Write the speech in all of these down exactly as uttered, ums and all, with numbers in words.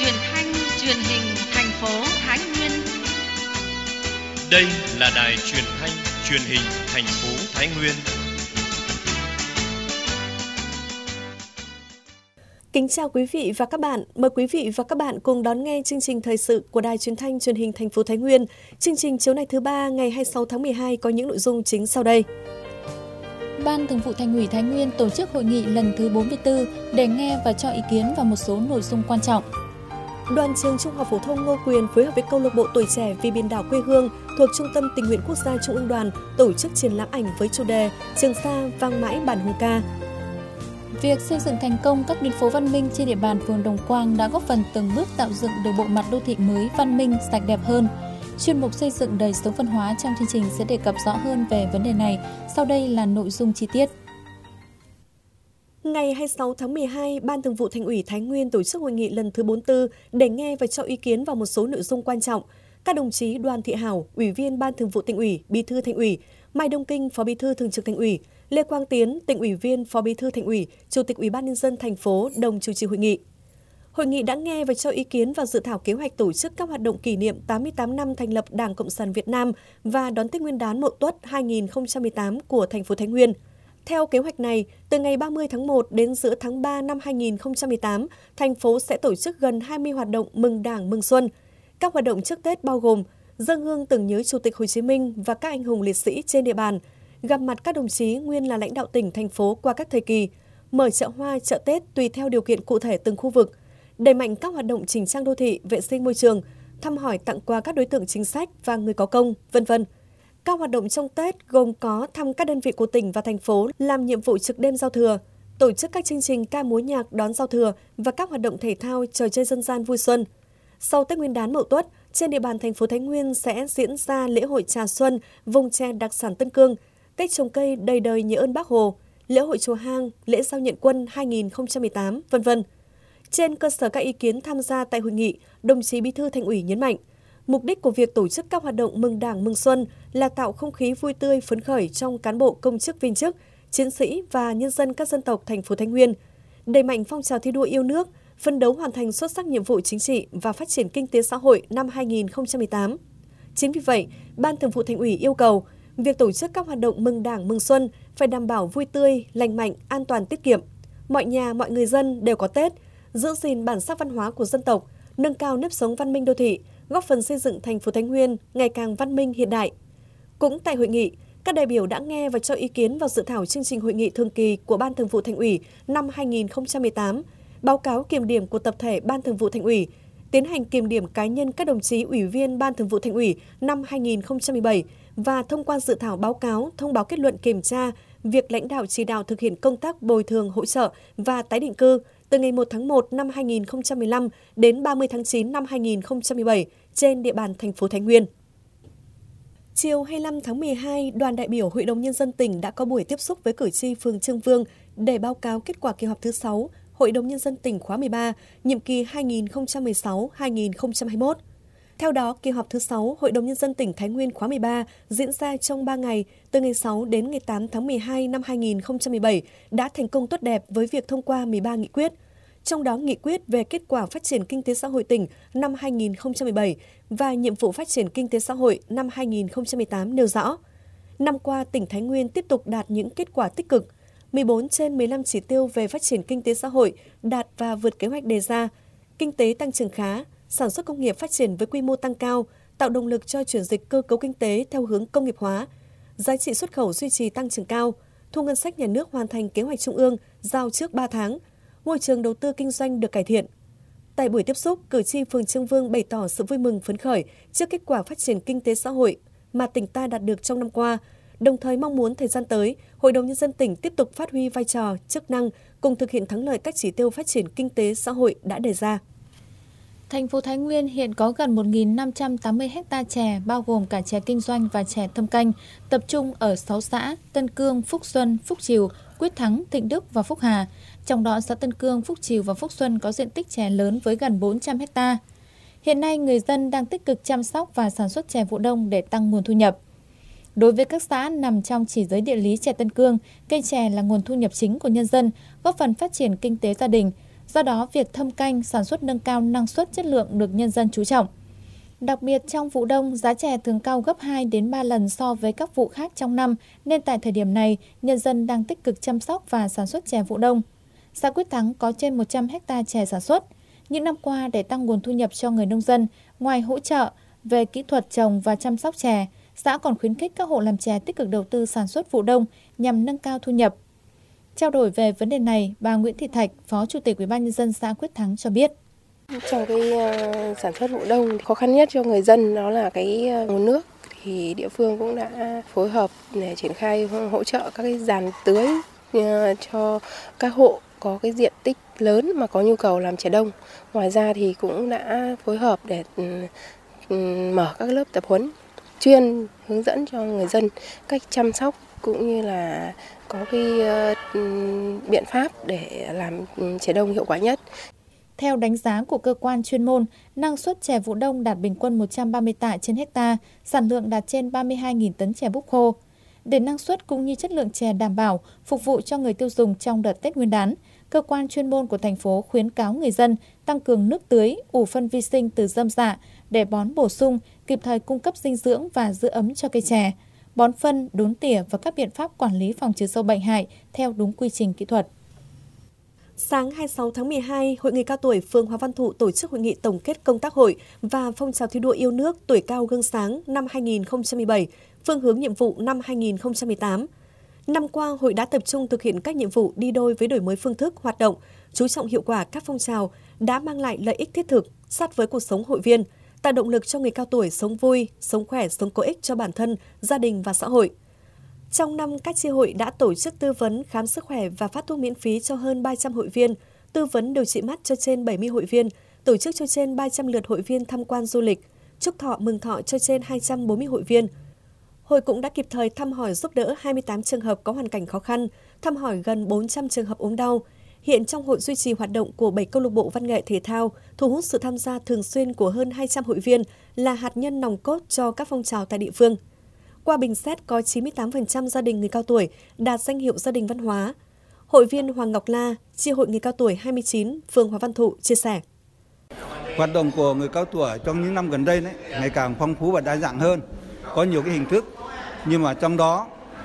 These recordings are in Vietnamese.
truyền thanh truyền hình thành phố Thái Nguyên. Đây là đài truyền thanh truyền hình thành phố Thái Nguyên. Kính chào quý vị và các bạn. Mời quý vị và các bạn cùng đón nghe chương trình thời sự của đài truyền thanh truyền hình thành phố Thái Nguyên. Chương trình chiều nay thứ ba ngày hai mươi sáu tháng mười hai có những nội dung chính sau đây. Ban Thường vụ Thành ủy Thái Nguyên tổ chức hội nghị lần thứ bốn mươi tư để nghe và cho ý kiến vào một số nội dung quan trọng. Đoàn trường Trung học phổ thông Ngô Quyền phối hợp với câu lạc bộ Tuổi trẻ vì biển đảo quê hương thuộc Trung tâm Tình nguyện Quốc gia Trung ương Đoàn tổ chức triển lãm ảnh với chủ đề Trường Sa vang mãi bản hùng ca. Việc xây dựng thành công các tuyến phố văn minh trên địa bàn phường Đồng Quang đã góp phần từng bước tạo dựng được bộ mặt đô thị mới văn minh, sạch đẹp hơn. Chuyên mục xây dựng đời sống văn hóa trong chương trình sẽ đề cập rõ hơn về vấn đề này. Sau đây là nội dung chi tiết. Ngày hai mươi sáu tháng mười hai, Ban Thường vụ Thành ủy Thái Nguyên tổ chức hội nghị lần thứ bốn mươi tư để nghe và cho ý kiến vào một số nội dung quan trọng. Các đồng chí Đoàn Thị Hảo, Ủy viên Ban Thường vụ Thành ủy, Bí thư Thành ủy, Mai Đông Kinh, Phó Bí thư Thường trực Thành ủy, Lê Quang Tiến, Tỉnh ủy viên, Phó Bí thư Thành ủy, Chủ tịch Ủy ban nhân dân thành phố đồng chủ trì hội nghị. Hội nghị đã nghe và cho ý kiến vào dự thảo kế hoạch tổ chức các hoạt động kỷ niệm tám mươi tám năm thành lập Đảng Cộng sản Việt Nam và đón Tết Nguyên đán Mậu Tuất hai nghìn không trăm mười tám của thành phố Thái Nguyên. Theo kế hoạch này, từ ngày ba mươi tháng một đến giữa tháng ba năm hai nghìn không trăm mười tám, thành phố sẽ tổ chức gần hai mươi hoạt động mừng Đảng, mừng Xuân. Các hoạt động trước Tết bao gồm dâng hương tưởng nhớ Chủ tịch Hồ Chí Minh và các anh hùng liệt sĩ trên địa bàn, gặp mặt các đồng chí nguyên là lãnh đạo tỉnh, thành phố qua các thời kỳ, mở chợ hoa, chợ Tết tùy theo điều kiện cụ thể từng khu vực, đẩy mạnh các hoạt động chỉnh trang đô thị, vệ sinh môi trường, thăm hỏi tặng quà các đối tượng chính sách và người có công, vân vân. Các hoạt động trong Tết gồm có thăm các đơn vị của tỉnh và thành phố làm nhiệm vụ trực đêm giao thừa, tổ chức các chương trình ca múa nhạc đón giao thừa và các hoạt động thể thao, trò chơi dân gian vui xuân. Sau Tết Nguyên đán Mậu Tuất, trên địa bàn thành phố Thái Nguyên sẽ diễn ra lễ hội trà xuân, vùng chè đặc sản Tân Cương, Tết trồng cây đầy đời nhớ ơn Bác Hồ, lễ hội chùa Hang, lễ giao nhận quân hai nghìn không trăm mười tám, vân vân. Trên cơ sở các ý kiến tham gia tại hội nghị, đồng chí Bí thư Thành ủy nhấn mạnh, mục đích của việc tổ chức các hoạt động mừng Đảng, mừng Xuân là tạo không khí vui tươi, phấn khởi trong cán bộ, công chức, viên chức, chiến sĩ và nhân dân các dân tộc thành phố Thái Nguyên, đẩy mạnh phong trào thi đua yêu nước, phấn đấu hoàn thành xuất sắc nhiệm vụ chính trị và phát triển kinh tế xã hội năm hai nghìn không trăm mười tám. Chính vì vậy, Ban Thường vụ Thành ủy yêu cầu việc tổ chức các hoạt động mừng Đảng, mừng Xuân phải đảm bảo vui tươi, lành mạnh, an toàn, tiết kiệm. Mọi nhà, mọi người dân đều có Tết, giữ gìn bản sắc văn hóa của dân tộc, nâng cao nếp sống văn minh đô thị, góp phần xây dựng thành phố Thái Nguyên ngày càng văn minh hiện đại. Cũng tại hội nghị, các đại biểu đã nghe và cho ý kiến vào dự thảo chương trình hội nghị thường kỳ của Ban Thường vụ Thành ủy năm hai nghìn không trăm mười tám, báo cáo kiểm điểm của tập thể Ban Thường vụ Thành ủy, tiến hành kiểm điểm cá nhân các đồng chí ủy viên Ban Thường vụ Thành ủy năm hai nghìn không trăm mười bảy và thông qua dự thảo báo cáo thông báo kết luận kiểm tra việc lãnh đạo chỉ đạo thực hiện công tác bồi thường hỗ trợ và tái định cư từ ngày một tháng một năm hai nghìn không trăm mười lăm đến ba mươi tháng chín năm hai nghìn không trăm mười bảy trên địa bàn thành phố Thái Nguyên. Chiều hai mươi lăm tháng mười hai, đoàn đại biểu Hội đồng Nhân dân tỉnh đã có buổi tiếp xúc với cử tri phường Trương Vương để báo cáo kết quả kỳ họp thứ sáu Hội đồng Nhân dân tỉnh khóa mười ba, nhiệm kỳ hai nghìn không trăm mười sáu đến hai nghìn không trăm hai mươi mốt. Theo đó, kỳ họp thứ sáu Hội đồng Nhân dân tỉnh Thái Nguyên khóa mười ba diễn ra trong ba ngày, từ ngày sáu đến ngày tám tháng mười hai năm hai nghìn không trăm mười bảy đã thành công tốt đẹp với việc thông qua mười ba nghị quyết. Trong đó, nghị quyết về kết quả phát triển kinh tế xã hội tỉnh năm hai nghìn không trăm mười bảy và nhiệm vụ phát triển kinh tế xã hội năm hai nghìn không trăm mười tám nêu rõ. Năm qua, tỉnh Thái Nguyên tiếp tục đạt những kết quả tích cực. mười bốn trên mười lăm chỉ tiêu về phát triển kinh tế xã hội đạt và vượt kế hoạch đề ra. Kinh tế tăng trưởng khá, sản xuất công nghiệp phát triển với quy mô tăng cao, tạo động lực cho chuyển dịch cơ cấu kinh tế theo hướng công nghiệp hóa. Giá trị xuất khẩu duy trì tăng trưởng cao, thu ngân sách nhà nước hoàn thành kế hoạch trung ương giao trước ba tháng. Môi trường đầu tư kinh doanh được cải thiện. Tại buổi tiếp xúc, cử tri phường Trương Vương bày tỏ sự vui mừng phấn khởi trước kết quả phát triển kinh tế xã hội mà tỉnh ta đạt được trong năm qua, đồng thời mong muốn thời gian tới, Hội đồng Nhân dân tỉnh tiếp tục phát huy vai trò, chức năng cùng thực hiện thắng lợi các chỉ tiêu phát triển kinh tế xã hội đã đề ra. Thành phố Thái Nguyên hiện có gần một nghìn năm trăm tám mươi ha chè, bao gồm cả chè kinh doanh và chè thâm canh, tập trung ở sáu xã Tân Cương, Phúc Xuân, Phúc Trìu, Quyết Thắng, Thịnh Đức và Phúc Hà. Trong đó, xã Tân Cương, Phúc Trìu và Phúc Xuân có diện tích chè lớn với gần bốn trăm ha. Hiện nay, người dân đang tích cực chăm sóc và sản xuất chè vụ đông để tăng nguồn thu nhập. Đối với các xã nằm trong chỉ giới địa lý chè Tân Cương, cây chè là nguồn thu nhập chính của nhân dân, góp phần phát triển kinh tế gia đình. Do đó, việc thâm canh sản xuất nâng cao năng suất chất lượng được nhân dân chú trọng. Đặc biệt trong vụ đông, giá chè thường cao gấp hai đến ba lần so với các vụ khác trong năm, nên tại thời điểm này, nhân dân đang tích cực chăm sóc và sản xuất chè vụ đông. Xã Quyết Thắng có trên một trăm héc ta chè sản xuất. Những năm qua, để tăng nguồn thu nhập cho người nông dân, ngoài hỗ trợ về kỹ thuật trồng và chăm sóc chè, xã còn khuyến khích các hộ làm chè tích cực đầu tư sản xuất vụ đông nhằm nâng cao thu nhập. Trao đổi về vấn đề này, bà Nguyễn Thị Thạch, Phó Chủ tịch Ủy ban nhân dân xã Quyết Thắng cho biết. Trong cái uh, sản xuất vụ đông, khó khăn nhất cho người dân đó là cái uh, nguồn nước. Thì địa phương cũng đã phối hợp để triển khai hỗ trợ các cái giàn tưới uh, cho các hộ có cái diện tích lớn mà có nhu cầu làm chè đông. Ngoài ra thì cũng đã phối hợp để uh, mở các lớp tập huấn chuyên hướng dẫn cho người dân cách chăm sóc cũng như là có cái uh, biện pháp để làm chè đông hiệu quả nhất. Theo đánh giá của cơ quan chuyên môn, năng suất chè vụ đông đạt bình quân một trăm ba mươi tạ trên hecta, sản lượng đạt trên ba mươi hai nghìn tấn chè búp khô. Để năng suất cũng như chất lượng chè đảm bảo, phục vụ cho người tiêu dùng trong đợt Tết Nguyên đán, cơ quan chuyên môn của thành phố khuyến cáo người dân tăng cường nước tưới, ủ phân vi sinh từ rơm rạ để bón bổ sung, kịp thời cung cấp dinh dưỡng và giữ ấm cho cây chè, bón phân, đốn tỉa và các biện pháp quản lý phòng trừ sâu bệnh hại theo đúng quy trình kỹ thuật. Sáng hai mươi sáu tháng mười hai, Hội người cao tuổi phường Hòa Văn Thụ tổ chức hội nghị tổng kết công tác hội và phong trào thi đua yêu nước tuổi cao gương sáng năm hai nghìn không trăm mười bảy, phương hướng nhiệm vụ năm hai nghìn không trăm mười tám. Năm qua, hội đã tập trung thực hiện các nhiệm vụ đi đôi với đổi mới phương thức hoạt động, chú trọng hiệu quả các phong trào đã mang lại lợi ích thiết thực, sát với cuộc sống hội viên, tạo động lực cho người cao tuổi sống vui, sống khỏe, sống có ích cho bản thân, gia đình và xã hội. Trong năm, các chi hội đã tổ chức tư vấn, khám sức khỏe và phát thuốc miễn phí cho hơn ba trăm hội viên, tư vấn điều trị mắt cho trên bảy mươi hội viên, tổ chức cho trên ba trăm lượt hội viên tham quan du lịch, chúc thọ mừng thọ cho trên hai trăm bốn mươi hội viên. Hội cũng đã kịp thời thăm hỏi giúp đỡ hai mươi tám trường hợp có hoàn cảnh khó khăn, thăm hỏi gần bốn trăm trường hợp ốm đau. Hiện trong hội duy trì hoạt động của bảy câu lạc bộ văn nghệ thể thao, thu hút sự tham gia thường xuyên của hơn hai trăm hội viên là hạt nhân nòng cốt cho các phong trào tại địa phương. Qua bình xét có chín mươi tám phần trăm gia đình người cao tuổi đạt danh hiệu gia đình văn hóa. Hội viên Hoàng Ngọc La, chi hội người cao tuổi hai mươi chín, phường Hòa Văn Thụ chia sẻ. Hoạt động của người cao tuổi trong những năm gần đây đấy, ngày càng phong phú và đa dạng hơn, có nhiều cái hình thức. Nhưng mà trong đó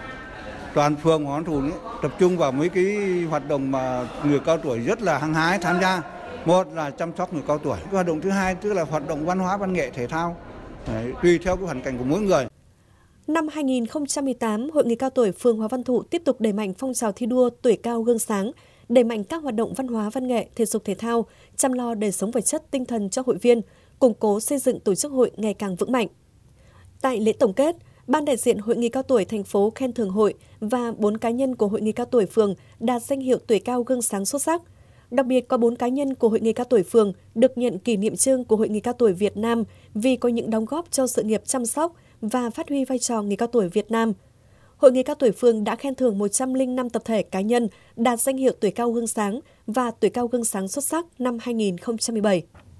toàn phường Hòa Văn Thụ ấy, tập trung vào mấy cái hoạt động mà người cao tuổi rất là hăng hái tham gia. Một là chăm sóc người cao tuổi. Cái hoạt động thứ hai tức là hoạt động văn hóa văn nghệ thể thao, đấy, tùy theo cái hoàn cảnh của mỗi người. Năm hai nghìn không trăm mười tám, Hội người cao tuổi phường Hòa Văn Thụ tiếp tục đẩy mạnh phong trào thi đua tuổi cao gương sáng, đẩy mạnh các hoạt động văn hóa văn nghệ, thể dục thể thao, chăm lo đời sống vật chất tinh thần cho hội viên, củng cố xây dựng tổ chức hội ngày càng vững mạnh. Tại lễ tổng kết, Ban đại diện Hội người cao tuổi thành phố khen thưởng hội và bốn cá nhân của Hội người cao tuổi phường đạt danh hiệu tuổi cao gương sáng xuất sắc. Đặc biệt có bốn cá nhân của Hội người cao tuổi phường được nhận kỷ niệm chương của Hội người cao tuổi Việt Nam vì có những đóng góp cho sự nghiệp chăm sóc và phát huy vai trò người cao tuổi Việt Nam. Hội người cao tuổi phường đã khen thưởng một trăm lẻ năm tập thể cá nhân đạt danh hiệu tuổi cao gương sáng và tuổi cao gương sáng xuất sắc năm hai nghìn không trăm mười bảy.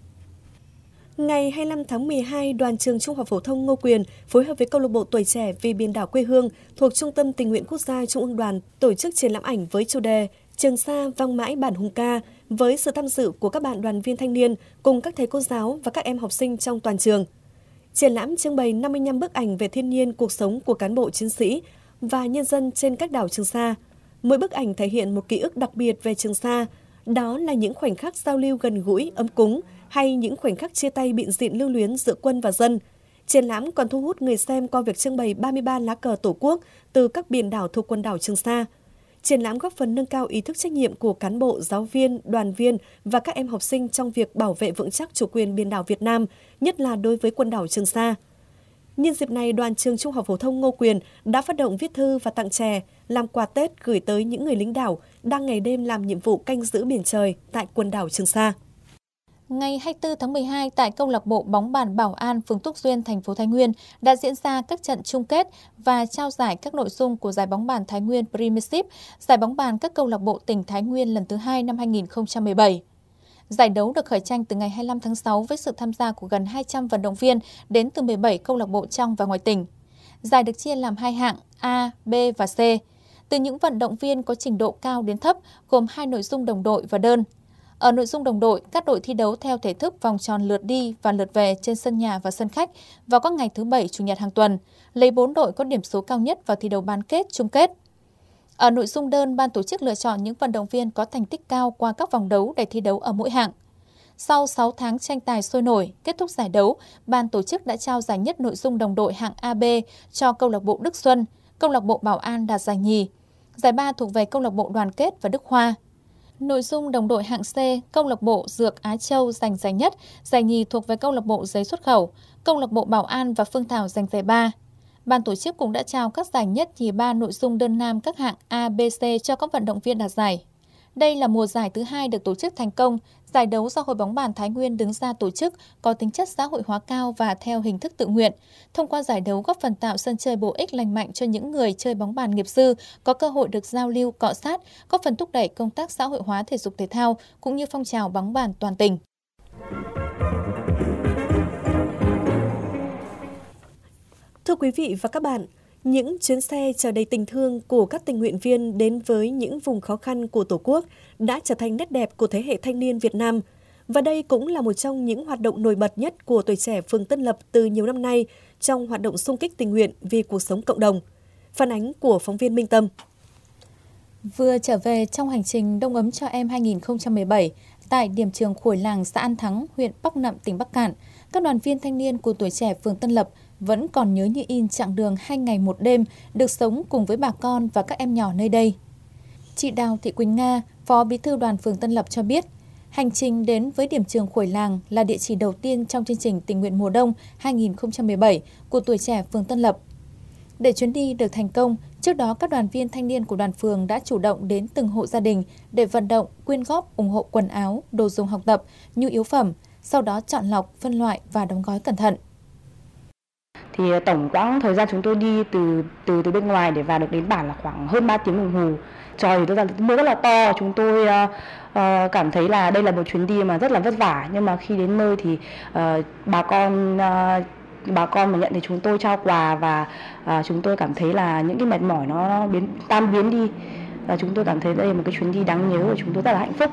Ngày hai mươi lăm tháng mười hai, Đoàn trường Trung học phổ thông Ngô Quyền phối hợp với câu lạc bộ Tuổi trẻ vì biển đảo quê hương thuộc Trung tâm Tình nguyện Quốc gia Trung ương Đoàn tổ chức triển lãm ảnh với chủ đề Trường Sa vang mãi bản hùng ca với sự tham dự của các bạn đoàn viên thanh niên cùng các thầy cô giáo và các em học sinh trong toàn trường. Triển lãm trưng bày năm mươi lăm bức ảnh về thiên nhiên, cuộc sống của cán bộ chiến sĩ và nhân dân trên các đảo Trường Sa. Mỗi bức ảnh thể hiện một ký ức đặc biệt về Trường Sa, đó là những khoảnh khắc giao lưu gần gũi, ấm cúng hay những khoảnh khắc chia tay bịn dịn lưu luyến giữa quân và dân. Triển lãm còn thu hút người xem qua việc trưng bày ba mươi ba lá cờ Tổ quốc từ các biển đảo thuộc quần đảo Trường Sa. Triển lãm góp phần nâng cao ý thức trách nhiệm của cán bộ, giáo viên, đoàn viên và các em học sinh trong việc bảo vệ vững chắc chủ quyền biển đảo Việt Nam, nhất là đối với quần đảo Trường Sa. Nhân dịp này, Đoàn trường Trung học phổ thông Ngô Quyền đã phát động viết thư và tặng chè, làm quà Tết gửi tới những người lính đảo đang ngày đêm làm nhiệm vụ canh giữ biển trời tại quần đảo Trường Sa. Ngày hai mươi tư tháng mười hai, tại câu lạc bộ bóng bàn Bảo An, phường Túc Duyên, thành phố Thái Nguyên đã diễn ra các trận chung kết và trao giải các nội dung của giải bóng bàn Thái Nguyên Premiership, giải bóng bàn các câu lạc bộ tỉnh Thái Nguyên lần thứ hai năm hai nghìn không trăm mười bảy. Giải đấu được khởi tranh từ ngày hai mươi lăm tháng sáu với sự tham gia của gần hai trăm vận động viên đến từ mười bảy câu lạc bộ trong và ngoài tỉnh. Giải được chia làm hai hạng A, B và C. Từ những vận động viên có trình độ cao đến thấp, gồm hai nội dung đồng đội và đơn. Ở nội dung đồng đội, các đội thi đấu theo thể thức vòng tròn lượt đi và lượt về trên sân nhà và sân khách vào các ngày thứ Bảy, Chủ nhật hàng tuần, lấy bốn đội có điểm số cao nhất vào thi đấu bán kết, chung kết. Ở nội dung đơn, ban tổ chức lựa chọn những vận động viên có thành tích cao qua các vòng đấu để thi đấu ở mỗi hạng. Sau sáu tháng tranh tài sôi nổi, kết thúc giải đấu, ban tổ chức đã trao giải nhất nội dung đồng đội hạng a bê cho câu lạc bộ Đức Xuân, câu lạc bộ Bảo An đạt giải nhì. Giải ba thuộc về câu lạc bộ Đoàn Kết và Đức Hoa. Nội dung đồng đội hạng C, câu lạc bộ Dược Á Châu giành giải nhất, giải nhì thuộc về câu lạc bộ Giấy Xuất Khẩu, câu lạc bộ Bảo An và Phương Thảo giành giải ba. Ban tổ chức cũng đã trao các giải nhất nhì ba nội dung đơn nam các hạng A, B, C cho các vận động viên đạt giải. Đây là mùa giải thứ hai được tổ chức thành công. Giải đấu do Hội bóng bàn Thái Nguyên đứng ra tổ chức có tính chất xã hội hóa cao và theo hình thức tự nguyện. Thông qua giải đấu góp phần tạo sân chơi bổ ích lành mạnh cho những người chơi bóng bàn nghiệp dư, có cơ hội được giao lưu, cọ sát, góp phần thúc đẩy công tác xã hội hóa thể dục thể thao cũng như phong trào bóng bàn toàn tỉnh. Thưa quý vị và các bạn, những chuyến xe chở đầy tình thương của các tình nguyện viên đến với những vùng khó khăn của Tổ quốc đã trở thành nét đẹp của thế hệ thanh niên Việt Nam. Và đây cũng là một trong những hoạt động nổi bật nhất của tuổi trẻ phường Tân Lập từ nhiều năm nay trong hoạt động xung kích tình nguyện vì cuộc sống cộng đồng. Phản ánh của phóng viên Minh Tâm. Vừa trở về trong hành trình Đông ấm cho em hai nghìn không trăm mười bảy, tại điểm trường Khuổi Làng, xã An Thắng, huyện Bắc Nậm, tỉnh Bắc Kạn, các đoàn viên thanh niên của tuổi trẻ phường Tân Lập vẫn còn nhớ như in chặng đường hai ngày một đêm được sống cùng với bà con và các em nhỏ nơi đây. Chị Đào Thị Quỳnh Nga, Phó Bí thư đoàn phường Tân Lập cho biết, hành trình đến với điểm trường Khuổi Làng là địa chỉ đầu tiên trong chương trình tình nguyện mùa đông hai nghìn không trăm mười bảy của tuổi trẻ phường Tân Lập. Để chuyến đi được thành công, trước đó các đoàn viên thanh niên của đoàn phường đã chủ động đến từng hộ gia đình để vận động, quyên góp, ủng hộ quần áo, đồ dùng học tập, nhu yếu phẩm, sau đó chọn lọc, phân loại và đóng gói cẩn thận. Thì tổng quãng thời gian chúng tôi đi từ từ từ bên ngoài để vào được đến bản là khoảng hơn ba tiếng đồng hồ. Trời thì tôi ra mưa rất là to, chúng tôi uh, uh, cảm thấy là đây là một chuyến đi mà rất là vất vả, nhưng mà khi đến nơi thì uh, bà con uh, bà con mà nhận thì chúng tôi trao quà và uh, chúng tôi cảm thấy là những cái mệt mỏi nó biến tan biến đi. Và chúng tôi cảm thấy đây là một cái chuyến đi đáng nhớ và chúng tôi rất là hạnh phúc.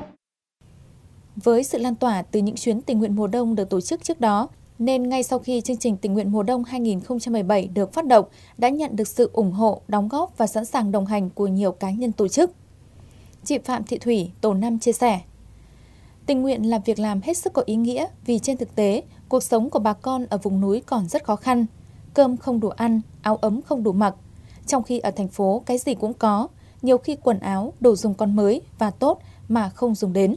Với sự lan tỏa từ những chuyến tình nguyện mùa đông được tổ chức trước đó, nên ngay sau khi chương trình tình nguyện mùa đông hai nghìn không trăm mười bảy được phát động, đã nhận được sự ủng hộ, đóng góp và sẵn sàng đồng hành của nhiều cá nhân tổ chức. Chị Phạm Thị Thủy, tổ năm chia sẻ, tình nguyện là việc làm hết sức có ý nghĩa vì trên thực tế, cuộc sống của bà con ở vùng núi còn rất khó khăn. Cơm không đủ ăn, áo ấm không đủ mặc. Trong khi ở thành phố cái gì cũng có, nhiều khi quần áo, đồ dùng còn mới và tốt mà không dùng đến.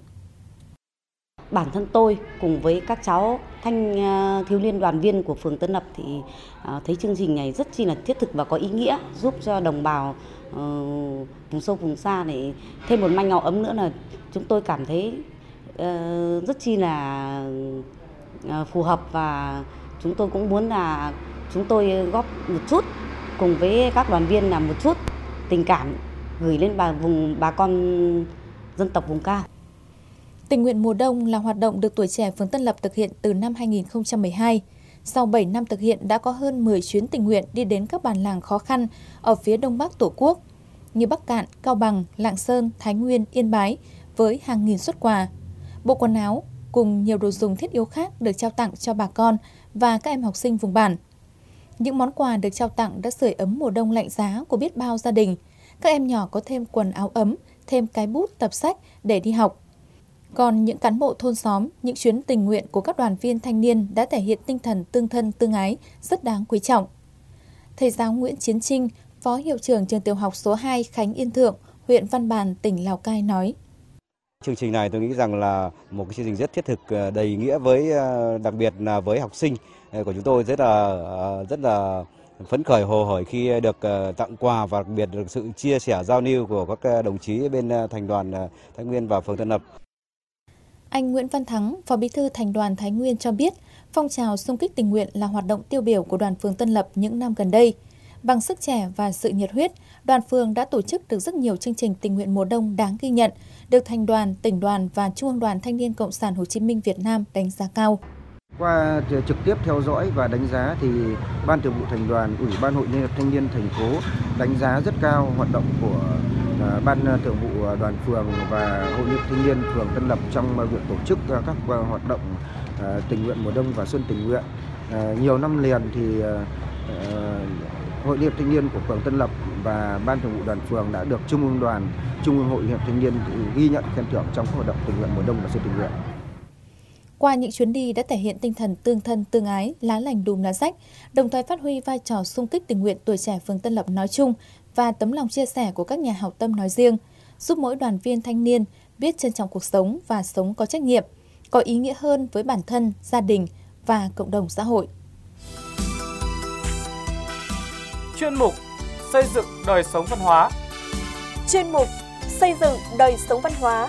Bản thân tôi cùng với các cháu thanh thiếu niên đoàn viên của phường Tân Lập thì thấy chương trình này rất chi là thiết thực và có ý nghĩa, giúp cho đồng bào uh, vùng sâu vùng xa để thêm một manh áo ấm nữa, là chúng tôi cảm thấy uh, rất chi là uh, phù hợp, và chúng tôi cũng muốn là chúng tôi góp một chút cùng với các đoàn viên là một chút tình cảm gửi lên bà vùng bà con dân tộc vùng cao. Tình nguyện mùa đông là hoạt động được tuổi trẻ phường Tân Lập thực hiện từ năm hai nghìn không trăm mười hai. Sau bảy năm thực hiện đã có hơn mười chuyến tình nguyện đi đến các bản làng khó khăn ở phía đông bắc Tổ quốc như Bắc Kạn, Cao Bằng, Lạng Sơn, Thái Nguyên, Yên Bái với hàng nghìn suất quà, bộ quần áo cùng nhiều đồ dùng thiết yếu khác được trao tặng cho bà con và các em học sinh vùng bản. Những món quà được trao tặng đã sưởi ấm mùa đông lạnh giá của biết bao gia đình. Các em nhỏ có thêm quần áo ấm, thêm cái bút, tập sách để đi học. Còn những cán bộ thôn xóm, những chuyến tình nguyện của các đoàn viên thanh niên đã thể hiện tinh thần tương thân tương ái rất đáng quý trọng. Thầy giáo Nguyễn Chiến Trinh, Phó Hiệu trưởng trường tiểu học số hai Khánh Yên Thượng, huyện Văn Bàn, tỉnh Lào Cai nói. Chương trình này tôi nghĩ rằng là một cái chương trình rất thiết thực, đầy ý nghĩa, với đặc biệt là với học sinh của chúng tôi rất là rất là phấn khởi, hồ hởi khi được tặng quà, và đặc biệt được sự chia sẻ giao lưu của các đồng chí bên thành đoàn Thái Nguyên và phường Tân Lập. Anh Nguyễn Văn Thắng, Phó Bí thư Thành đoàn Thái Nguyên cho biết, phong trào xung kích tình nguyện là hoạt động tiêu biểu của đoàn phường Tân Lập những năm gần đây. Bằng sức trẻ và sự nhiệt huyết, đoàn phường đã tổ chức được rất nhiều chương trình tình nguyện mùa đông đáng ghi nhận, được Thành đoàn, Tỉnh đoàn và Trung ương Đoàn Thanh niên Cộng sản Hồ Chí Minh Việt Nam đánh giá cao. Qua trực tiếp theo dõi và đánh giá thì Ban Thường vụ Thành đoàn, Ủy ban Hội Liên hiệp Thanh niên thành phố đánh giá rất cao hoạt động của Ban Thường vụ Đoàn phường và Hội Liên hiệp Thanh niên phường Tân Lập trong việc tổ chức các hoạt động tình nguyện mùa đông và xuân tình nguyện. Nhiều năm liền thì Hội Liên hiệp Thanh niên của phường Tân Lập và Ban Thường vụ Đoàn phường đã được Trung ương Đoàn, Trung ương Hội Liên hiệp Thanh niên ghi nhận khen thưởng trong các hoạt động tình nguyện mùa đông và xuân tình nguyện. Qua những chuyến đi đã thể hiện tinh thần tương thân tương ái, lá lành đùm lá rách, đồng thời phát huy vai trò xung kích tình nguyện tuổi trẻ phường Tân Lập nói chung và tấm lòng chia sẻ của các nhà hảo tâm nói riêng, giúp mỗi đoàn viên thanh niên biết trân trọng cuộc sống và sống có trách nhiệm, có ý nghĩa hơn với bản thân, gia đình và cộng đồng xã hội. Chuyên mục Xây dựng đời sống văn hóa. Chuyên mục Xây dựng đời sống văn hóa.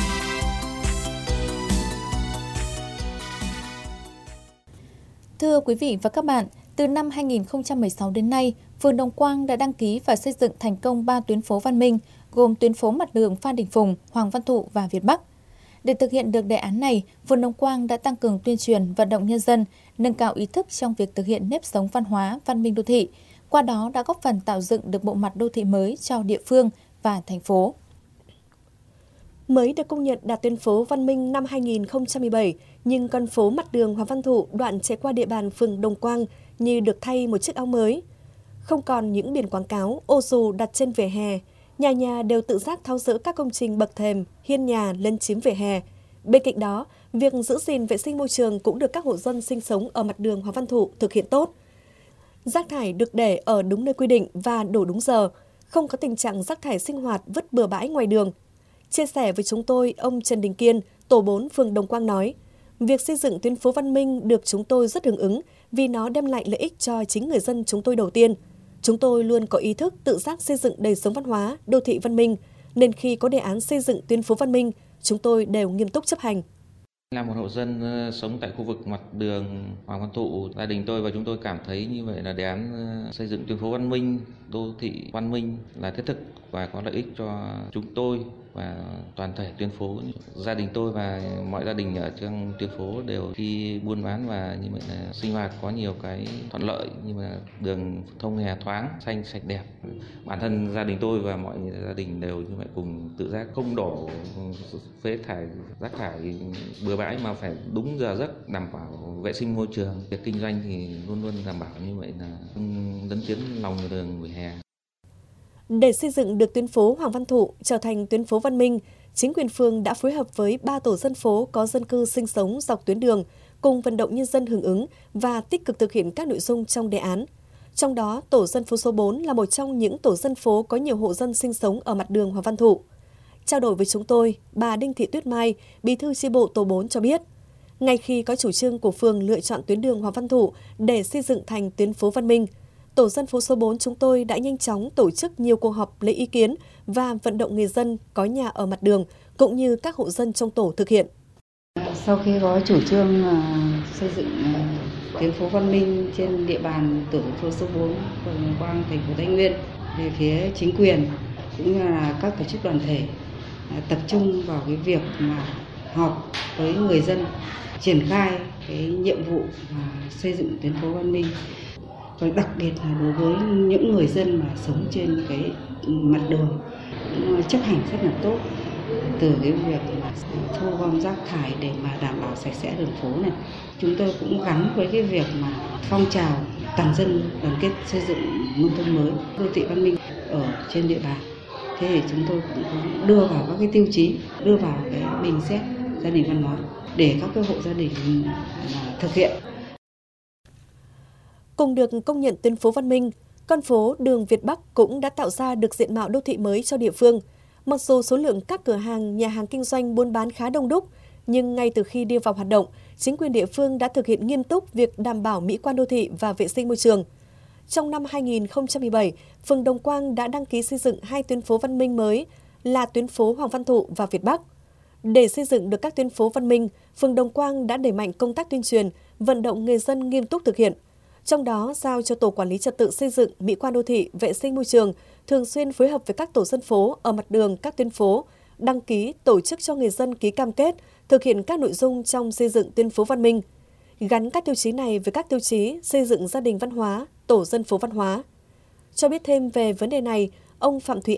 Thưa quý vị và các bạn, từ năm hai nghìn không trăm mười sáu đến nay, phường Đồng Quang đã đăng ký và xây dựng thành công ba tuyến phố văn minh, gồm tuyến phố mặt đường Phan Đình Phùng, Hoàng Văn Thụ và Việt Bắc. Để thực hiện được đề án này, phường Đồng Quang đã tăng cường tuyên truyền, vận động nhân dân, nâng cao ý thức trong việc thực hiện nếp sống văn hóa, văn minh đô thị. Qua đó đã góp phần tạo dựng được bộ mặt đô thị mới cho địa phương và thành phố. Mới được công nhận đạt tuyến phố văn minh năm hai nghìn không trăm mười bảy, nhưng con phố mặt đường Hoàng Văn Thụ đoạn chạy qua địa bàn phường Đồng Quang như được thay một chiếc áo mới. Không còn những biển quảng cáo, ô dù đặt trên vỉa hè, nhà nhà đều tự giác tháo dỡ các công trình bậc thềm, hiên nhà lấn chiếm vỉa hè. Bên cạnh đó, việc giữ gìn vệ sinh môi trường cũng được các hộ dân sinh sống ở mặt đường Hoàng Văn Thụ thực hiện tốt. Rác thải được để ở đúng nơi quy định và đổ đúng giờ, không có tình trạng rác thải sinh hoạt vứt bừa bãi ngoài đường. Chia sẻ với chúng tôi, ông Trần Đình Kiên, tổ bốn phường Đồng Quang nói, việc xây dựng tuyến phố văn minh được chúng tôi rất hưởng ứng vì nó đem lại lợi ích cho chính người dân chúng tôi đầu tiên. Chúng tôi luôn có ý thức tự giác xây dựng đời sống văn hóa, đô thị văn minh, nên khi có đề án xây dựng tuyến phố văn minh, chúng tôi đều nghiêm túc chấp hành. Là một hộ dân sống tại khu vực mặt đường Hoàng Văn Thụ, gia đình tôi và chúng tôi cảm thấy như vậy là đề án xây dựng tuyến phố văn minh, đô thị văn minh là thiết thực và có lợi ích cho chúng tôi và toàn thể tuyến phố. Gia đình tôi và mọi gia đình ở trong tuyến phố đều khi buôn bán và như vậy là sinh hoạt có nhiều cái thuận lợi, như là đường thông hè thoáng, xanh sạch đẹp. Bản thân gia đình tôi và mọi gia đình đều như vậy cùng tự giác không đổ phế thải, rác thải bừa bãi mà phải đúng giờ giấc, đảm bảo vệ sinh môi trường. Việc kinh doanh thì luôn luôn đảm bảo như vậy là không lấn chiếm lòng đường vỉa hè. Để xây dựng được tuyến phố Hoàng Văn Thụ trở thành tuyến phố văn minh, chính quyền phường đã phối hợp với ba tổ dân phố có dân cư sinh sống dọc tuyến đường, cùng vận động nhân dân hưởng ứng và tích cực thực hiện các nội dung trong đề án. Trong đó, tổ dân phố số bốn là một trong những tổ dân phố có nhiều hộ dân sinh sống ở mặt đường Hoàng Văn Thụ. Trao đổi với chúng tôi, bà Đinh Thị Tuyết Mai, bí thư chi bộ tổ bốn cho biết, ngay khi có chủ trương của phường lựa chọn tuyến đường Hoàng Văn Thụ để xây dựng thành tuyến phố văn minh, tổ dân phố số bốn chúng tôi đã nhanh chóng tổ chức nhiều cuộc họp lấy ý kiến và vận động người dân có nhà ở mặt đường cũng như các hộ dân trong tổ thực hiện. Sau khi có chủ trương xây dựng tuyến phố văn minh trên địa bàn tổ dân phố số bốn, phường Đồng Quang, thành phố Thái Nguyên, về phía chính quyền cũng như là các tổ chức đoàn thể tập trung vào cái việc mà họp với người dân triển khai cái nhiệm vụ xây dựng tuyến phố văn minh. Và đặc biệt là đối với những người dân mà sống trên cái mặt đường chấp hành rất là tốt, từ cái việc mà thu gom rác thải để mà đảm bảo sạch sẽ đường phố này. Chúng tôi cũng gắn với cái việc mà phong trào toàn dân đoàn kết xây dựng nông thôn mới, đô thị văn minh ở trên địa bàn. Thế thì chúng tôi cũng đưa vào các cái tiêu chí, đưa vào cái bình xét gia đình văn hóa để các cái hộ gia đình thực hiện. Cùng được công nhận tuyến phố văn minh, con phố đường Việt Bắc cũng đã tạo ra được diện mạo đô thị mới cho địa phương. Mặc dù số lượng các cửa hàng, nhà hàng kinh doanh buôn bán khá đông đúc, nhưng ngay từ khi đi vào hoạt động, chính quyền địa phương đã thực hiện nghiêm túc việc đảm bảo mỹ quan đô thị và vệ sinh môi trường. Trong năm hai nghìn không trăm mười bảy, phường Đồng Quang đã đăng ký xây dựng hai tuyến phố văn minh mới là tuyến phố Hoàng Văn Thụ và Việt Bắc. Để xây dựng được các tuyến phố văn minh, phường Đồng Quang đã đẩy mạnh công tác tuyên truyền, vận động người dân nghiêm túc thực hiện. Trong đó, giao cho Tổ Quản lý Trật tự xây dựng, mỹ quan đô thị, vệ sinh môi trường thường xuyên phối hợp với các tổ dân phố ở mặt đường các tuyến phố, đăng ký tổ chức cho người dân ký cam kết, thực hiện các nội dung trong xây dựng tuyến phố văn minh. Gắn các tiêu chí này với các tiêu chí xây dựng gia đình văn hóa, tổ dân phố văn hóa. Cho biết thêm về vấn đề này, ông Phạm Thùy Anh,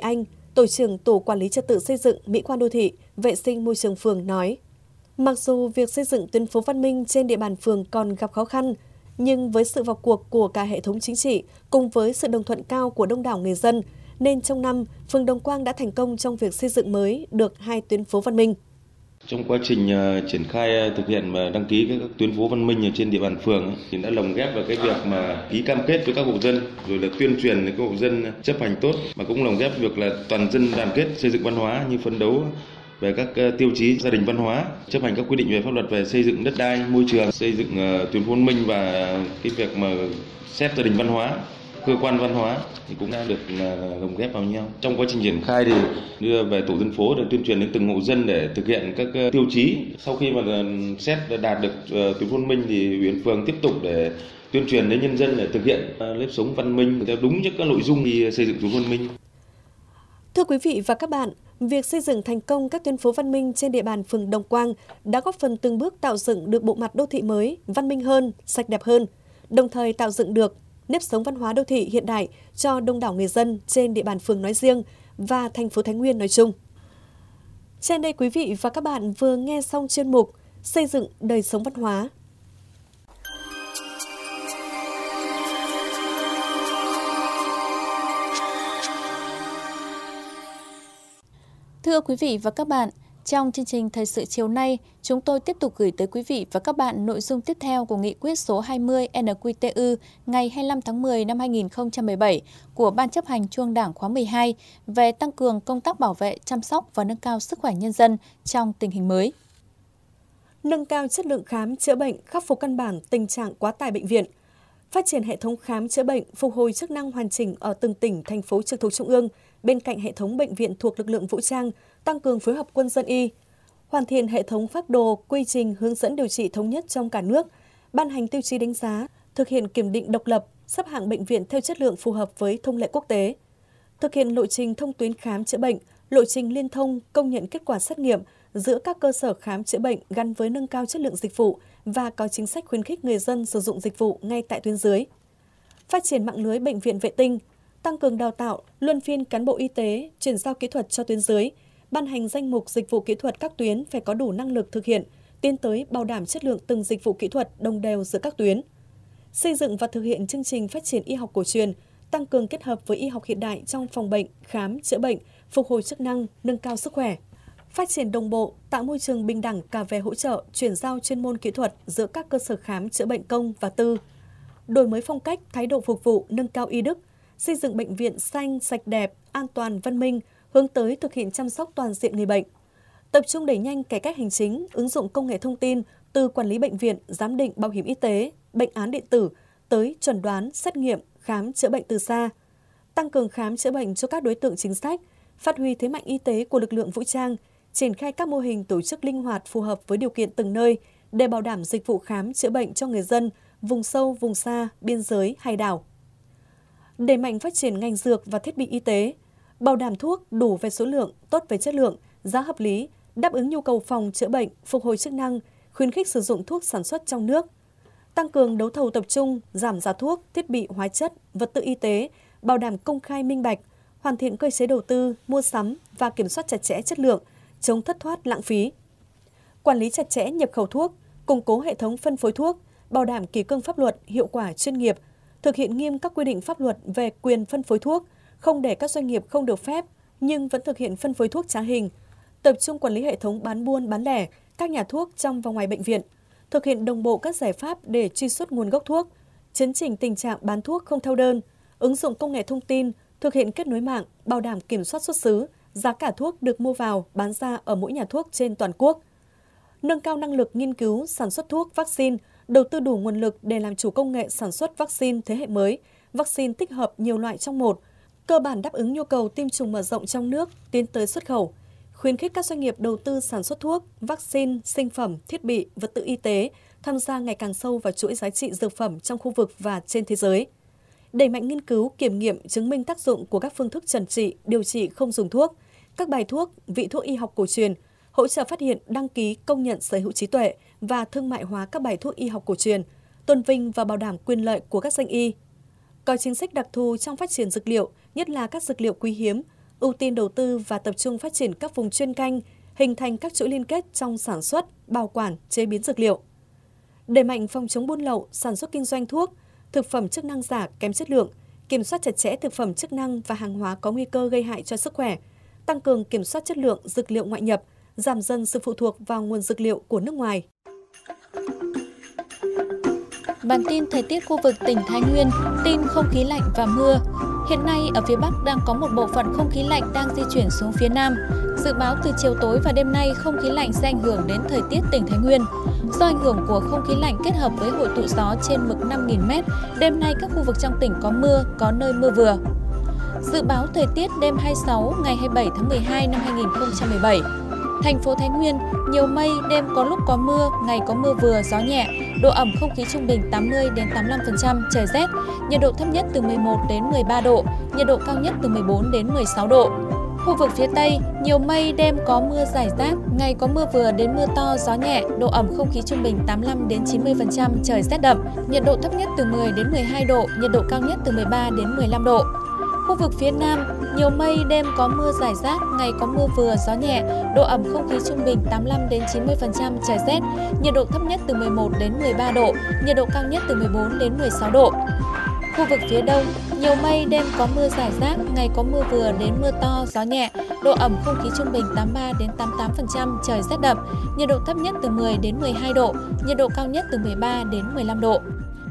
Tổ trưởng Tổ Quản lý Trật tự xây dựng, mỹ quan đô thị, vệ sinh môi trường phường nói, mặc dù việc xây dựng tuyến phố văn minh trên địa bàn phường còn gặp khó khăn, nhưng với sự vào cuộc của cả hệ thống chính trị cùng với sự đồng thuận cao của đông đảo người dân, nên trong năm, phường Đồng Quang đã thành công trong việc xây dựng mới được hai tuyến phố văn minh. Trong quá trình uh, triển khai uh, thực hiện và đăng ký các tuyến phố văn minh ở trên địa bàn phường ấy, thì đã lồng ghép vào cái việc mà ký cam kết với các hộ dân, rồi là tuyên truyền để các hộ dân chấp hành tốt, mà cũng lồng ghép việc là toàn dân đoàn kết xây dựng văn hóa, như phấn đấu về các uh, tiêu chí gia đình văn hóa, chấp hành các quy định về pháp luật về xây dựng đất đai, môi trường, xây dựng uh, tuyến phố văn minh và cái việc mà xét gia đình văn hóa, cơ quan văn hóa thì cũng đã được lồng ghép vào nhau. Trong quá trình triển khai thì đưa về tổ dân phố để tuyên truyền đến từng hộ dân để thực hiện các tiêu chí. Sau khi mà xét đạt được tuyến phố văn minh thì huyện phường tiếp tục để tuyên truyền đến nhân dân để thực hiện nếp sống văn minh theo đúng những các nội dung khi xây dựng tuyến phố văn minh. Thưa quý vị và các bạn, việc xây dựng thành công các tuyến phố văn minh trên địa bàn phường Đồng Quang đã góp phần từng bước tạo dựng được bộ mặt đô thị mới, văn minh hơn, sạch đẹp hơn, đồng thời tạo dựng được nếp sống văn hóa đô thị hiện đại cho đông đảo người dân trên địa bàn phường nói riêng và thành phố Thái Nguyên nói chung. Trên đây quý vị và các bạn vừa nghe xong chuyên mục Xây dựng đời sống văn hóa. Thưa quý vị và các bạn, trong chương trình Thời sự chiều nay, chúng tôi tiếp tục gửi tới quý vị và các bạn nội dung tiếp theo của nghị quyết số hai mươi N Q T U ngày hai mươi lăm tháng mười năm hai nghìn không trăm mười bảy của Ban chấp hành Trung ương Đảng khóa mười hai về tăng cường công tác bảo vệ, chăm sóc và nâng cao sức khỏe nhân dân trong tình hình mới. Nâng cao chất lượng khám chữa bệnh, khắc phục căn bản tình trạng quá tải bệnh viện. Phát triển hệ thống khám chữa bệnh, phục hồi chức năng hoàn chỉnh ở từng tỉnh, thành phố trực thuộc Trung ương, bên cạnh hệ thống bệnh viện thuộc lực lượng vũ trang, tăng cường phối hợp quân dân y, hoàn thiện hệ thống phác đồ, quy trình hướng dẫn điều trị thống nhất trong cả nước, ban hành tiêu chí đánh giá, thực hiện kiểm định độc lập, xếp hạng bệnh viện theo chất lượng phù hợp với thông lệ quốc tế, thực hiện lộ trình thông tuyến khám chữa bệnh, lộ trình liên thông, công nhận kết quả xét nghiệm giữa các cơ sở khám chữa bệnh gắn với nâng cao chất lượng dịch vụ và có chính sách khuyến khích người dân sử dụng dịch vụ ngay tại tuyến dưới. Phát triển mạng lưới bệnh viện vệ tinh, tăng cường đào tạo, luân phiên cán bộ y tế, chuyển giao kỹ thuật cho tuyến dưới, ban hành danh mục dịch vụ kỹ thuật các tuyến phải có đủ năng lực thực hiện, tiến tới bảo đảm chất lượng từng dịch vụ kỹ thuật đồng đều giữa các tuyến. Xây dựng và thực hiện chương trình phát triển y học cổ truyền, tăng cường kết hợp với y học hiện đại trong phòng bệnh, khám, chữa bệnh, phục hồi chức năng, nâng cao sức khỏe. Phát triển đồng bộ, tạo môi trường bình đẳng cả về hỗ trợ, chuyển giao chuyên môn kỹ thuật giữa các cơ sở khám chữa bệnh công và tư. Đổi mới phong cách, thái độ phục vụ, nâng cao y đức, xây dựng bệnh viện xanh, sạch đẹp, an toàn, văn minh, hướng tới thực hiện chăm sóc toàn diện người bệnh. Tập trung đẩy nhanh cải cách hành chính, ứng dụng công nghệ thông tin từ quản lý bệnh viện, giám định bảo hiểm y tế, bệnh án điện tử tới chẩn đoán, xét nghiệm, khám chữa bệnh từ xa. Tăng cường khám chữa bệnh cho các đối tượng chính sách, phát huy thế mạnh y tế của lực lượng vũ trang, triển khai các mô hình tổ chức linh hoạt phù hợp với điều kiện từng nơi để bảo đảm dịch vụ khám chữa bệnh cho người dân vùng sâu, vùng xa, biên giới, hải đảo. Đẩy mạnh phát triển ngành dược và thiết bị y tế, bảo đảm thuốc đủ về số lượng, tốt về chất lượng, giá hợp lý, đáp ứng nhu cầu phòng chữa bệnh, phục hồi chức năng, khuyến khích sử dụng thuốc sản xuất trong nước. Tăng cường đấu thầu tập trung, giảm giá thuốc, thiết bị hóa chất, vật tư y tế, bảo đảm công khai minh bạch, hoàn thiện cơ chế đầu tư, mua sắm và kiểm soát chặt chẽ chất lượng, chống thất thoát lãng phí. Quản lý chặt chẽ nhập khẩu thuốc, củng cố hệ thống phân phối thuốc, bảo đảm kỷ cương pháp luật, hiệu quả chuyên nghiệp, thực hiện nghiêm các quy định pháp luật về quyền phân phối thuốc, không để các doanh nghiệp không được phép nhưng vẫn thực hiện phân phối thuốc trá hình, tập trung quản lý hệ thống bán buôn bán lẻ, các nhà thuốc trong và ngoài bệnh viện, thực hiện đồng bộ các giải pháp để truy xuất nguồn gốc thuốc, chấn chỉnh tình trạng bán thuốc không theo đơn, ứng dụng công nghệ thông tin, thực hiện kết nối mạng, bảo đảm kiểm soát xuất xứ, giá cả thuốc được mua vào, bán ra ở mỗi nhà thuốc trên toàn quốc. Nâng cao năng lực nghiên cứu, sản xuất thuốc, vaccine, đầu tư đủ nguồn lực để làm chủ công nghệ sản xuất vaccine thế hệ mới, vaccine tích hợp nhiều loại trong một, cơ bản đáp ứng nhu cầu tiêm chủng mở rộng trong nước, tiến tới xuất khẩu. Khuyến khích các doanh nghiệp đầu tư sản xuất thuốc, vaccine, sinh phẩm, thiết bị, vật tư y tế tham gia ngày càng sâu vào chuỗi giá trị dược phẩm trong khu vực và trên thế giới. Đẩy mạnh nghiên cứu, kiểm nghiệm, chứng minh tác dụng của các phương thức chẩn trị, điều trị không dùng thuốc, các bài thuốc, vị thuốc y học cổ truyền, hỗ trợ phát hiện, đăng ký, công nhận sở hữu trí tuệ và thương mại hóa các bài thuốc y học cổ truyền, tôn vinh và bảo đảm quyền lợi của các danh y. Có chính sách đặc thù trong phát triển dược liệu, nhất là các dược liệu quý hiếm, ưu tiên đầu tư và tập trung phát triển các vùng chuyên canh, hình thành các chuỗi liên kết trong sản xuất, bảo quản, chế biến dược liệu. Đẩy mạnh phòng chống buôn lậu, sản xuất kinh doanh thuốc, thực phẩm chức năng giả kém chất lượng, kiểm soát chặt chẽ thực phẩm chức năng và hàng hóa có nguy cơ gây hại cho sức khỏe, tăng cường kiểm soát chất lượng dược liệu ngoại nhập, giảm dần sự phụ thuộc vào nguồn dược liệu của nước ngoài. Bản tin thời tiết khu vực tỉnh Thái Nguyên, tin không khí lạnh và mưa. Hiện nay ở phía Bắc đang có một bộ phận không khí lạnh đang di chuyển xuống phía Nam. Dự báo từ chiều tối và đêm nay không khí lạnh sẽ ảnh hưởng đến thời tiết tỉnh Thái Nguyên. Do ảnh hưởng của không khí lạnh kết hợp với hội tụ gió trên mực năm nghìn mét, đêm nay các khu vực trong tỉnh có mưa, có nơi mưa vừa. Dự báo thời tiết đêm hai mươi sáu ngày hai mươi bảy tháng mười hai năm hai nghìn không trăm mười bảy. Thành phố Thái Nguyên, nhiều mây, đêm có lúc có mưa, ngày có mưa vừa, gió nhẹ, độ ẩm không khí trung bình tám mươi đến tám mươi lăm phần trăm, trời rét, nhiệt độ thấp nhất từ mười một đến mười ba độ, nhiệt độ cao nhất từ mười bốn đến mười sáu độ. Khu vực phía Tây, nhiều mây, đêm có mưa rải rác, ngày có mưa vừa đến mưa to, gió nhẹ, độ ẩm không khí trung bình tám mươi lăm đến chín mươi phần trăm, trời rét đậm, nhiệt độ thấp nhất từ mười đến mười hai độ, nhiệt độ cao nhất từ mười ba đến mười lăm độ. Khu vực phía Nam, nhiều mây, đêm có mưa rải rác, ngày có mưa vừa, gió nhẹ, độ ẩm không khí trung bình tám mươi lăm đến chín mươi phần trăm, trời rét, nhiệt độ thấp nhất từ mười một đến mười ba độ, nhiệt độ cao nhất từ mười bốn đến mười sáu độ. Khu vực phía Đông, nhiều mây, đêm có mưa rải rác, ngày có mưa vừa đến mưa to, gió nhẹ, độ ẩm không khí trung bình tám mươi ba đến tám mươi tám phần trăm, trời rét đậm, nhiệt độ thấp nhất từ mười đến mười hai độ, nhiệt độ cao nhất từ mười ba đến mười lăm độ.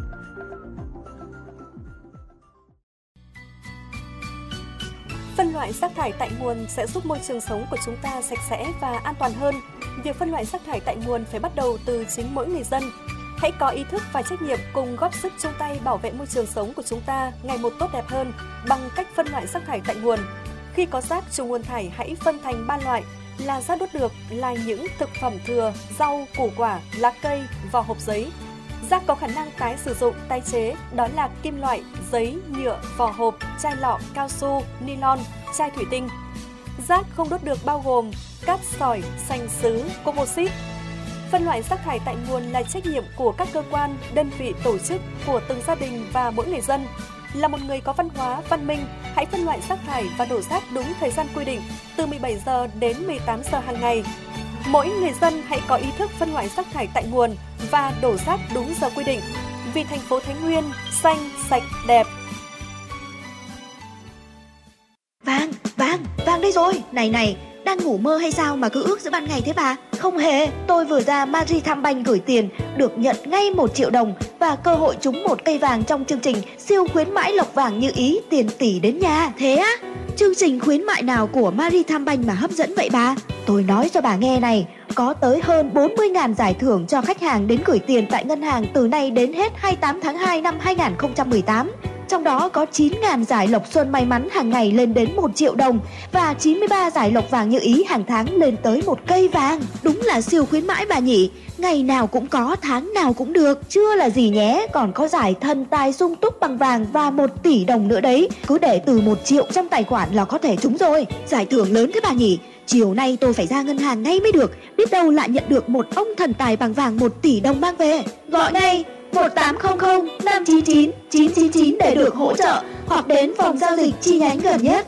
Phân loại rác thải tại nguồn sẽ giúp môi trường sống của chúng ta sạch sẽ và an toàn hơn. Việc phân loại rác thải tại nguồn phải bắt đầu từ chính mỗi người dân. Hãy có ý thức và trách nhiệm cùng góp sức chung tay bảo vệ môi trường sống của chúng ta ngày một tốt đẹp hơn bằng cách phân loại rác thải tại nguồn. Khi có rác chủ nguồn thải hãy phân thành ba loại là rác đốt được, là những thực phẩm thừa, rau, củ quả, lá cây, vỏ hộp giấy. Rác có khả năng tái sử dụng, tái chế, đó là kim loại, giấy, nhựa, vỏ hộp, chai lọ, cao su, nylon, chai thủy tinh. Rác không đốt được bao gồm cát sỏi, sành sứ, composite. Phân loại rác thải tại nguồn là trách nhiệm của các cơ quan, đơn vị, tổ chức, của từng gia đình và mỗi người dân. Là một người có văn hóa, văn minh, hãy phân loại rác thải và đổ rác đúng thời gian quy định, từ mười bảy giờ đến mười tám giờ hàng ngày. Mỗi người dân hãy có ý thức phân loại rác thải tại nguồn và đổ rác đúng giờ quy định. Vì thành phố Thái Nguyên xanh, sạch, đẹp. Vàng, Vàng, Vàng đây rồi. Này này, đang ngủ mơ hay sao mà cứ ước giữa ban ngày thế bà? Không hề, tôi vừa ra Marithambank gửi tiền, được nhận ngay một triệu đồng và cơ hội trúng một cây vàng trong chương trình siêu khuyến mãi lộc vàng như ý, tiền tỷ đến nhà. Thế á? Chương trình khuyến mại nào của Marithambank mà hấp dẫn vậy bà? Tôi nói cho bà nghe này, có tới hơn bốn mươi nghìn giải thưởng cho khách hàng đến gửi tiền tại ngân hàng từ nay đến hết hai mươi tám tháng hai năm hai nghìn không trăm mười tám. Trong đó có chín nghìn giải lộc xuân may mắn hàng ngày lên đến một triệu đồng và chín mươi ba giải lộc vàng như ý hàng tháng lên tới một cây vàng. Đúng là siêu khuyến mãi bà nhỉ. Ngày nào cũng có, tháng nào cũng được. Chưa là gì nhé, còn có giải thần tài sung túc bằng vàng và một tỷ đồng nữa đấy. Cứ để từ một triệu trong tài khoản là có thể trúng rồi. Giải thưởng lớn thế bà nhỉ. Chiều nay tôi phải ra ngân hàng ngay mới được. Biết đâu lại nhận được một ông thần tài bằng vàng một tỷ đồng mang về. Gọi ngay một tám không không năm chín chín chín chín chín để được hỗ trợ hoặc đến phòng giao dịch chi nhánh gần nhất.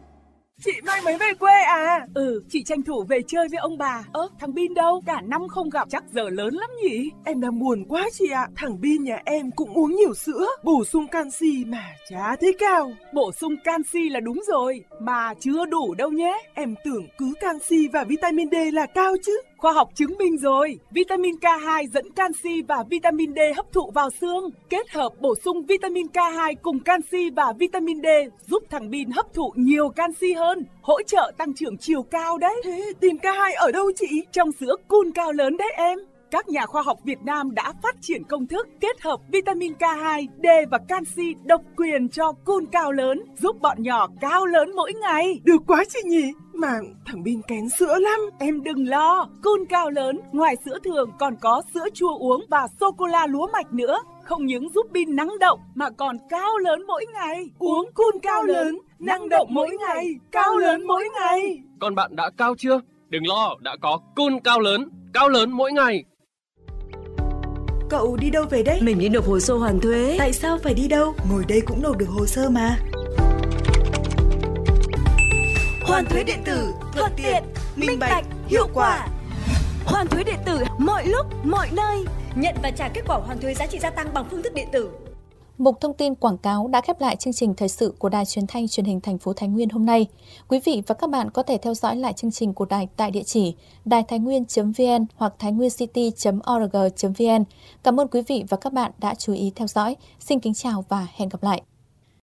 Chị mai mới về quê à? Ừ, chị tranh thủ về chơi với ông bà. Ơ, thằng Bin đâu? Cả năm không gặp, chắc giờ lớn lắm nhỉ? Em đang buồn quá chị ạ. Thằng Bin nhà em cũng uống nhiều sữa, bổ sung canxi mà chả thấy cao. Bổ sung canxi là đúng rồi, mà chưa đủ đâu nhé. Em tưởng cứ canxi và vitamin D là cao chứ. Khoa học chứng minh rồi, vitamin K hai dẫn canxi và vitamin D hấp thụ vào xương. Kết hợp bổ sung vitamin K hai cùng canxi và vitamin D giúp thằng Bin hấp thụ nhiều canxi hơn, hỗ trợ tăng trưởng chiều cao đấy. Thế tìm K hai ở đâu chị? Trong sữa Cool Cao Lớn đấy em. Các nhà khoa học Việt Nam đã phát triển công thức kết hợp vitamin K hai, D và canxi độc quyền cho Cool Cao Lớn, giúp bọn nhỏ cao lớn mỗi ngày. Được quá chị nhỉ. Mà thằng Bin kén sữa lắm. Em đừng lo, Cool Cao Lớn ngoài sữa thường còn có sữa chua uống và sô-cô-la lúa mạch nữa. Không những giúp Bin năng động mà còn cao lớn mỗi ngày. Uống Cool Cao Lớn, năng động mỗi ngày, cao lớn mỗi ngày. Con bạn đã cao chưa? Đừng lo, đã có Cool Cao Lớn, cao lớn mỗi ngày. Cậu đi đâu về đấy? Mình đi nộp hồ sơ hoàn thuế. Tại sao phải đi đâu? Ngồi đây cũng nộp được hồ sơ mà. Hoàn thuế điện tử, thuận tiện, minh bạch, hiệu quả. Hoàn thuế điện tử mọi lúc, mọi nơi. Nhận và trả kết quả hoàn thuế giá trị gia tăng bằng phương thức điện tử. Mục thông tin quảng cáo đã khép lại chương trình thời sự của Đài Truyền thanh Truyền hình thành phố Thái Nguyên hôm nay. Quý vị và các bạn có thể theo dõi lại chương trình của đài tại địa chỉ đài thái nguyên chấm vn hoặc thái nguyên city chấm org chấm vn. Cảm ơn quý vị và các bạn đã chú ý theo dõi. Xin kính chào và hẹn gặp lại.